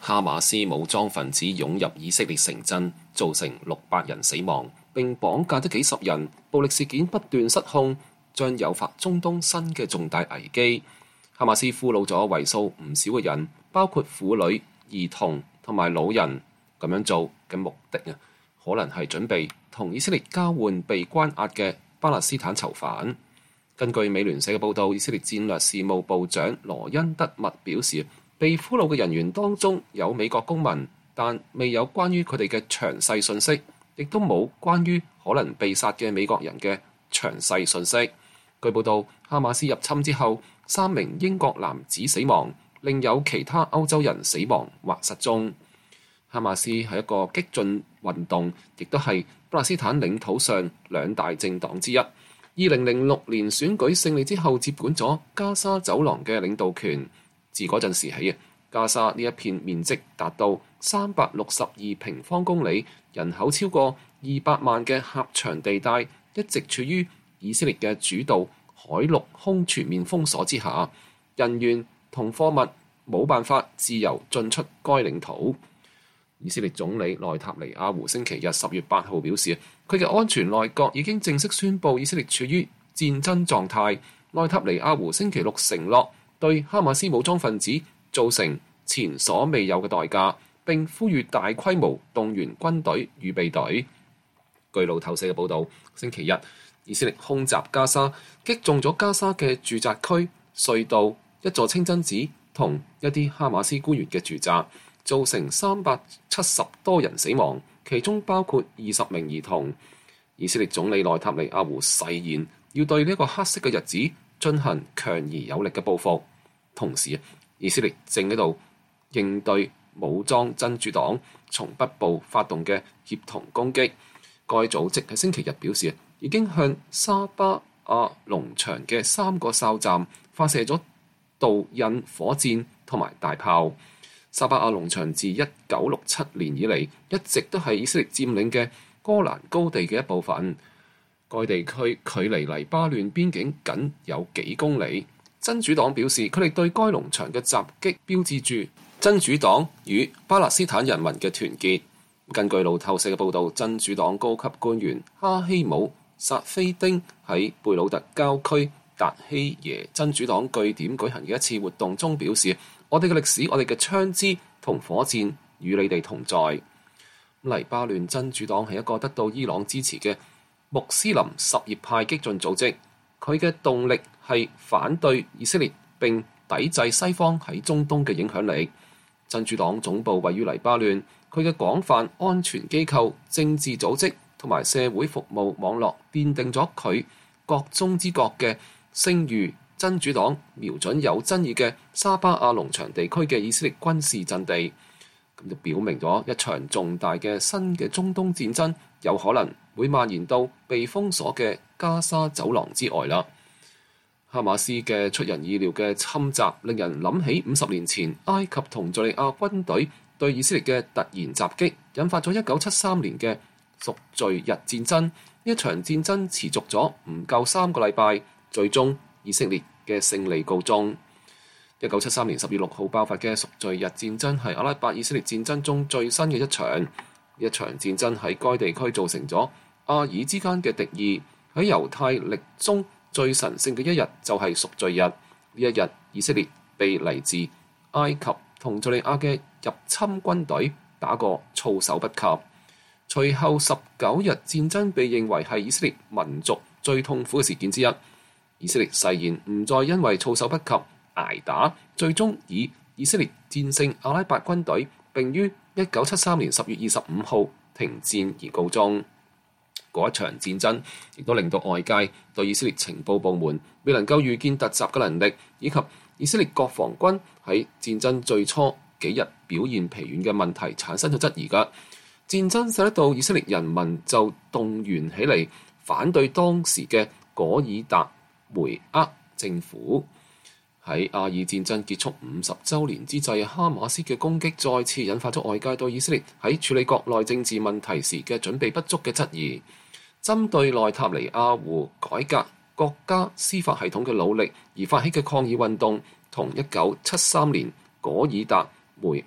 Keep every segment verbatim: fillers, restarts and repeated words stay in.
哈馬斯武裝分子湧入以色列城鎮，造成六百人死亡，並綁架咗幾十人。暴力事件不斷失控，將誘發中東新嘅重大危機。哈馬斯俘虜咗為數唔少嘅人，包括婦女、兒童同埋老人。咁樣做嘅目的啊，可能係準備同以色列交換被關押嘅巴勒斯坦囚犯。根據美聯社嘅報導，以色列戰略事務部長羅恩德密表示，被俘虜嘅人員當中有美國公民，但未有關於佢哋嘅詳細信息，亦都冇關於可能被殺嘅美國人嘅詳細信息。據報導，哈馬斯入侵之後，三名英國男子死亡，另有其他歐洲人死亡或失蹤。哈馬斯係一個激進運動，亦都係巴勒斯坦領土上兩大政黨之一。二零零六年選舉勝利之後，接管咗加沙走廊嘅領導權。自嗰陣時起，加沙呢一片面積達到三百六十二平方公里，人口超過二百萬嘅狹長地帶，一直處於以色列嘅主導海陸空全面封鎖之下，人員同貨物冇辦法自由進出該領土。以色列總理內塔尼亞胡星期日十月八號表示，佢嘅安全內閣已經正式宣布以色列處於戰爭狀態。內塔尼亞胡星期六承諾對哈馬斯武裝分子造成前所未有嘅代價，並呼籲大規模動員軍隊預備隊。據路透社嘅報導，星期日以色列空襲加沙，擊中咗加沙嘅住宅區、隧道、一座清真寺同一啲哈馬斯官員嘅住宅，造成三百七十多人死亡，其中包括二十名兒童。以色列總理內塔尼亞胡誓言要對呢個黑色嘅日子進行強而有力嘅報復。同時，以色列正喺度應對武裝真主黨從北部發動嘅協同攻擊。該組織喺星期日表示，已經向沙巴亞農場嘅三個哨站發射咗導引火箭同埋大炮。沙巴亞農場自一九六七年以嚟一直都係以色列佔領嘅戈蘭高地嘅一部分。該地區距離黎巴嫩邊境僅有幾公里。真主黨表示，佢哋對該農場嘅襲擊標誌住真主黨與巴勒斯坦人民嘅團結。根據路透社嘅報導，真主黨高級官員哈希姆薩菲丁喺貝魯特郊區達希耶真主黨據點舉行嘅一次活動中表示，我哋嘅歷史，我哋嘅槍支同火箭與你哋同在。黎巴嫩真主黨係一個得到伊朗支持嘅穆斯林什葉派激進組織，佢嘅動力係反對以色列並抵制西方喺中東嘅影響力。真主黨總部位於黎巴嫩，佢嘅廣泛安全機構、政治組織同埋社會服務網絡奠定咗佢國中之國嘅聲譽。真主黨瞄準有爭議嘅沙巴亞農場地區嘅以色列軍事陣地，咁就表明咗一場重大嘅新嘅中東戰爭有可能會蔓延到被封鎖嘅加沙走廊之外啦。哈馬斯嘅出人意料嘅侵襲，令人諗起五十年前埃及同敘利亞軍隊對以色列嘅突然襲擊，引發咗一九七三年嘅贖罪日戰爭。呢一場戰爭持續咗唔夠三個禮拜，最終以色列嘅勝利告終。一九七三年十月六號爆發嘅贖罪日戰爭係阿拉伯以色列戰爭中最新嘅一場。一場戰爭喺該地區造成咗阿爾之間嘅敵意。喺猶太歷中最神聖嘅一日就係贖罪日。呢一日，以色列被嚟自埃及同敘利亞嘅入侵軍隊打個措手不及。隨後十九日戰爭被認為係以色列民族最痛苦嘅事件之一。以色列誓言唔再因為措手不及挨打，最終以以色列戰勝阿拉伯軍隊，並於一九七三年十月二十五號停戰而告終。嗰一場戰爭亦都令到外界對以色列情報部門未能夠預見突襲嘅能力，以及以色列國防軍喺戰爭最初幾日表現疲軟嘅問題產生咗質疑㗎。戰爭使得到以色列人民就動員起嚟反對當時嘅果爾達梅厄政府。喺亞爾戰爭結束五十週年之際，哈馬斯嘅攻擊再次引發咗外界對以色列喺處理國內政治問題時嘅準備不足嘅質疑。針對內塔尼亞胡改革國家司法系統嘅努力而發起嘅抗議運動，同一九七三年果爾達梅厄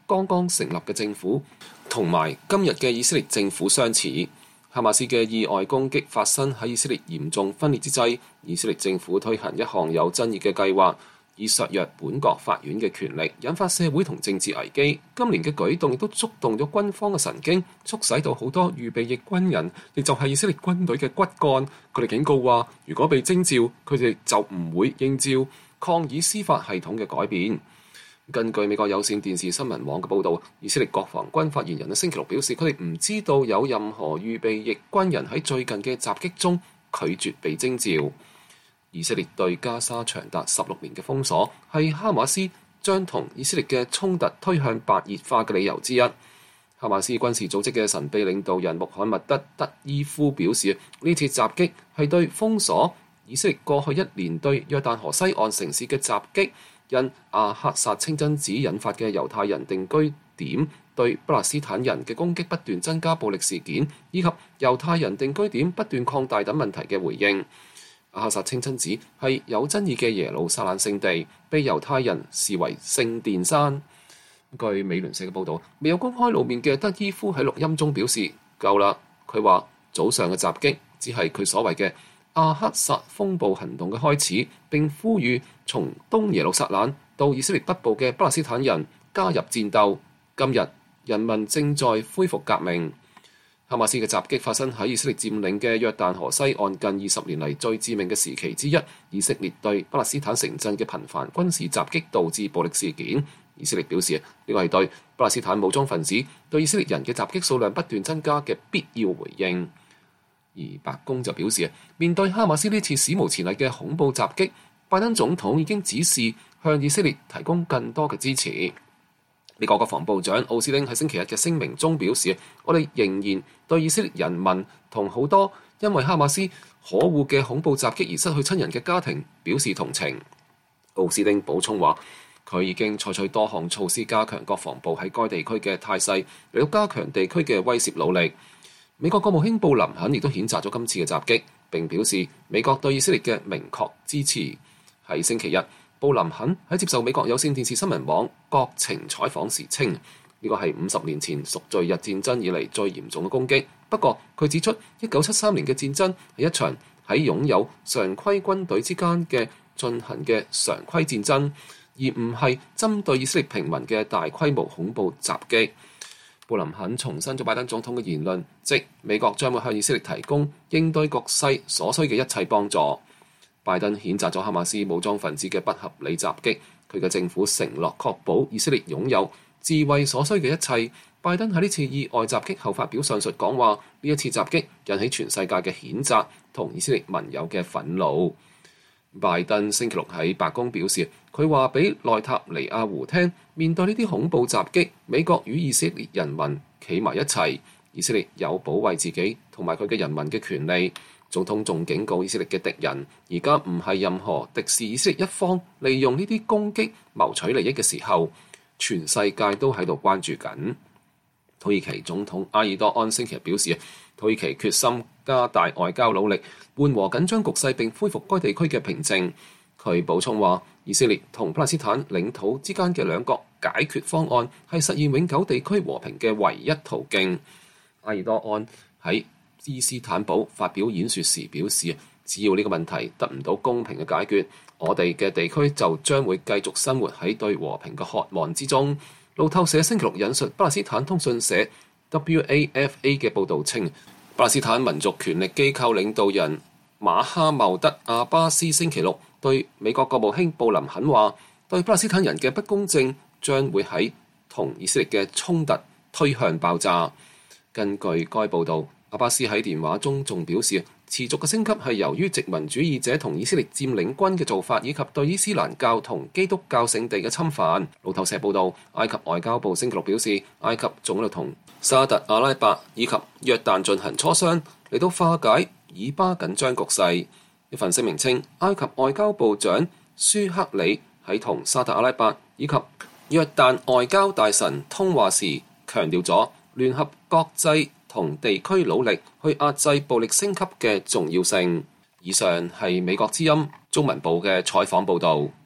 剛剛成立嘅政府，同埋今日嘅以色列政府相似。哈馬斯嘅意外攻擊發生喺以色列嚴重分裂之際，以色列政府推行一項有爭議嘅計劃，以削弱本國法院嘅權力，引發社會同政治危機。今年嘅舉動亦都觸動咗軍方嘅神經，促使到好多預備役軍人，亦就係以色列軍隊嘅骨幹，佢哋警告話，如果被徵召，佢哋就唔會應召，抗議司法系統嘅改變。根據美國有線電視新聞網嘅報導，以色列國防軍發言人喺星期六表示，佢哋唔知道有任何預備役軍人喺最近嘅襲擊中拒絕被徵召。以色列對加沙長達十六年嘅封鎖，係哈馬斯將同以色列嘅衝突推向白熱化嘅理由之一。哈馬斯軍事組織嘅神秘領導人穆罕默德·德伊夫表示，呢次襲擊係對封鎖以色列過去一年對約旦河西岸城市嘅襲擊，因阿克薩清真寺引發嘅猶太人定居點對巴勒斯坦人嘅攻擊不斷增加暴力事件，以及猶太人定居點不斷擴大等問題嘅回應。阿克薩清真寺係有爭議嘅耶路撒冷聖地，被猶太人視為聖殿山。據美聯社嘅報導，未有公開露面嘅德伊夫喺錄音中表示夠啦。佢話早上嘅襲擊只係佢所謂嘅阿克薩風暴行動嘅開始，並呼籲從東耶路撒冷到以色列北部嘅巴勒斯坦人加入戰鬥。今日人民正在恢復革命。哈馬斯嘅襲擊發生喺以色列佔領嘅約旦河西岸近二十年嚟最致命嘅時期之一。以色列對巴勒斯坦城鎮嘅頻繁軍事襲擊導致暴力事件。以色列表示呢個係對巴勒斯坦武裝分子對以色列人嘅襲擊數量不斷增加嘅必要回應。而白宮就表示，面對哈馬斯呢次史無前例嘅恐怖襲擊，拜登總統已經指示向以色列提供更多嘅支持。美國國防部長奧斯汀喺星期日嘅聲明中表示，我哋仍然對以色列人民同好多因為哈馬斯可惡嘅恐怖襲擊而失去親人嘅家庭表示同情。奧斯汀補充話，佢已經採取多項措施加強國防部喺該地區嘅態勢，嚟到加強地區嘅威懾努力。美國國務卿布林肯亦都譴責咗今次嘅襲擊，並表示美國對以色列嘅明確支持。喺星期日，布林肯喺接受美國有線電視新聞網國情採訪時稱，呢個係五十年前贖罪日戰爭以嚟最嚴重嘅攻擊。不過佢指出，一九七三年嘅戰爭係一場喺擁有常規軍隊之間嘅進行嘅常規戰爭，而唔係針對以色列平民嘅大規模恐怖襲擊。布林肯重申咗拜登總統嘅言論，即美國將會向以色列提供應對局勢所需嘅一切幫助。拜登譴責咗哈馬斯武裝分子嘅不合理襲擊，佢嘅政府承諾確保以色列擁有自衛所需嘅一切。拜登喺呢次意外襲擊後發表上述講話，呢一次襲擊引起全世界嘅譴責同以色列盟友嘅憤怒。拜登星期六喺白宮表示，佢話俾內塔尼亞胡聽，面對呢啲恐怖襲擊，美國與以色列人民企埋一齊，以色列有保衛自己同埋佢嘅人民嘅權利。總統仲警告以色列嘅敵人，而家唔係任何敵視以色列一方利用呢啲攻擊謀取利益嘅時候，全世界都喺度關注緊。土耳其總統埃爾多安星期日表示，土耳其決心加大外交努力，緩和緊張局勢並恢復該地區嘅平靜。佢補充話，以色列同巴勒斯坦領土之間嘅兩國解決方案係實現永久地區和平嘅唯一途徑。埃爾多安喺伊斯坦堡發表演說時表示，只要呢個問題得唔到公平嘅解決，我哋嘅地區就將會繼續生活喺對和平嘅渴望之中。路透社星期六引述巴勒斯坦通訊社 W A F A 嘅報導稱，巴勒斯坦民族權力機構領導人馬哈茂德·阿巴斯星期六對美國國務卿布林肯話，對巴勒斯坦人嘅不公正將會喺同以色列嘅衝突推向爆炸。根據該報導，阿巴斯喺電話中仲表示，持續嘅升級係由於殖民主義者同以色列佔領軍嘅做法，以及對伊斯蘭教同基督教聖地嘅侵犯。路透社報道，埃及外交部星期六表示，埃及仲喺度同沙特阿拉伯以及約旦進行磋商，嚟到化解以巴緊張局勢。一份聲明稱，埃及外交部長舒克里喺同沙特阿拉伯以及約旦外交大臣通話時，強調咗聯合國際同地區努力去壓制暴力升級嘅重要性。以上係美國之音中文部嘅採訪報導。